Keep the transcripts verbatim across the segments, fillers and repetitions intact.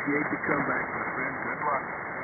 appreciate the comeback, my friend. Good luck.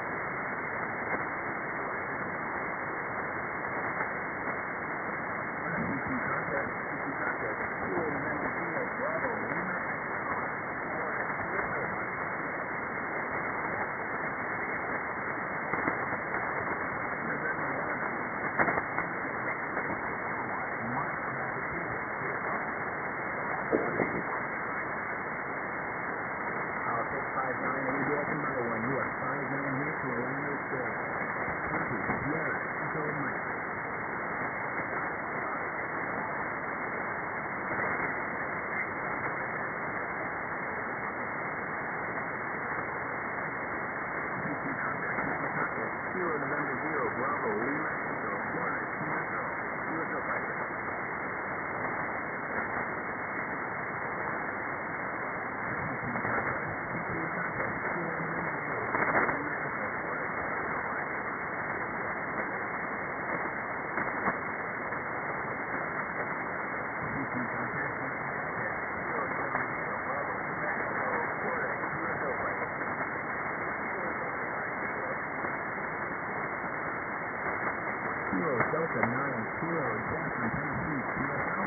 Delta nine Kilo Jackson, Tennessee, Q S L.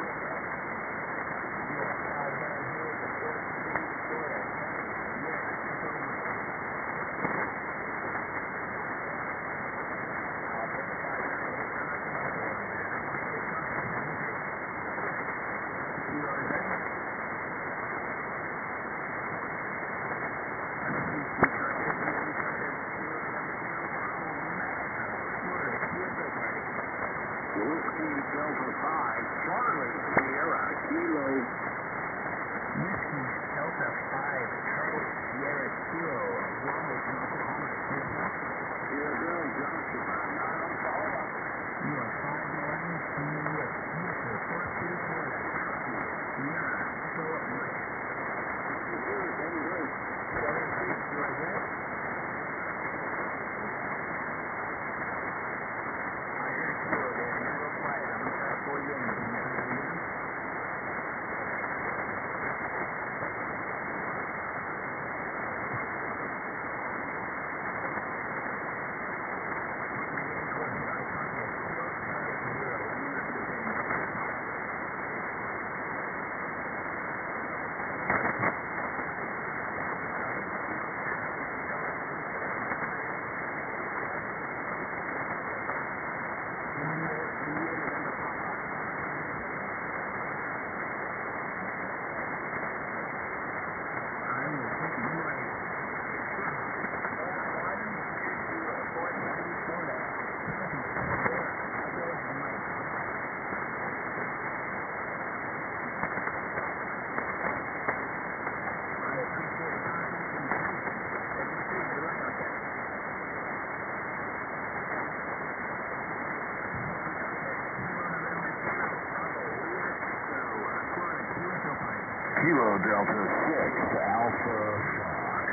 Whiskey Delta five, Charlie Sierra Kilo. Whiskey Delta five, Charlie Sierra Kilo, Bravo from Oklahoma, Q S L. Here goes Johnson, five nine on follow-up. You are five nine to Houston, Fort City, Florida. Sierra, Echo Mike. Here, seven good. seven six, you are good? Kilo Delta six, Alpha Fox.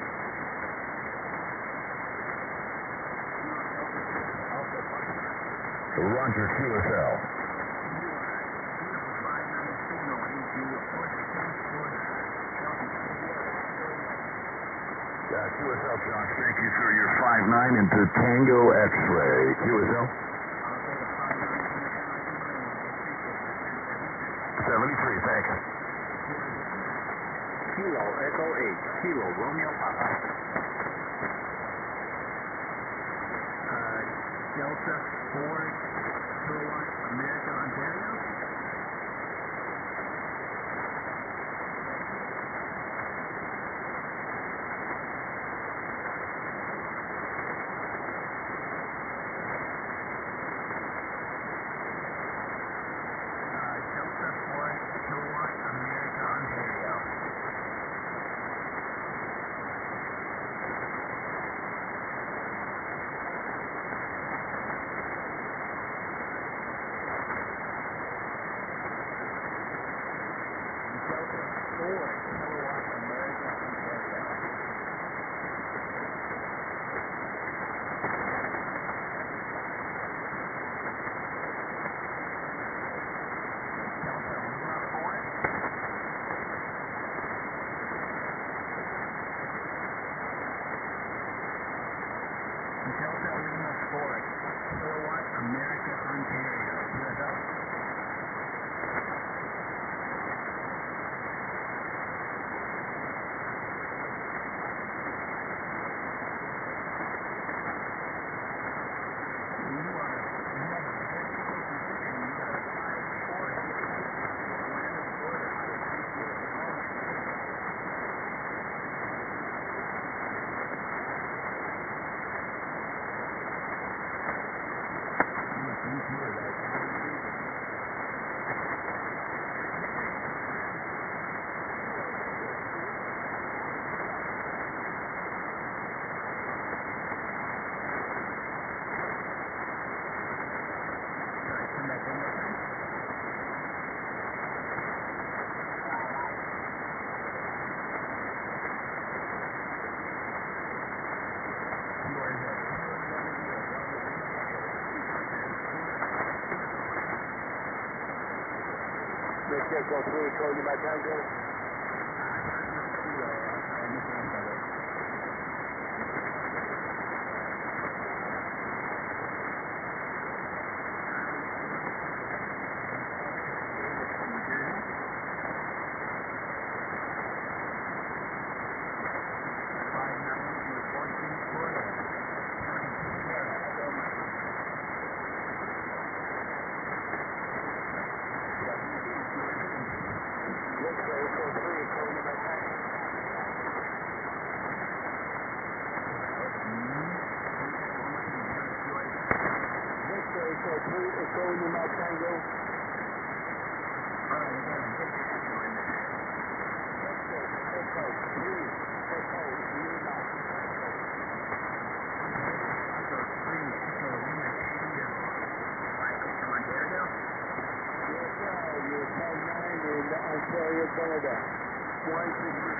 Roger, Q S L. Yeah, Q S L, Josh. Thank you, sir. You're five nine into Tango X-Ray. Q S L? seventy-three, thanks. Kilo Echo eight, Kilo Romeo Papa. Uh, Delta four, Kilowatt, America, Ontario. Uh, Delta four, Kilowatt, America, Ontario. Delta Lima four, Kilowatt America, Ontario, U S L. You are, you have a very close position. You got a five four six six. Orlando, Florida. I appreciate the call. Echo three, call you back, Tango. Calling you back, Tango. Alright, I got a big echo in there. Echo, Echo three, Echo Lima. Echo three, Echo Lima Tango. Michael from Ontario? Yes, sir. You're five nine in Ontario, Canada. One six three.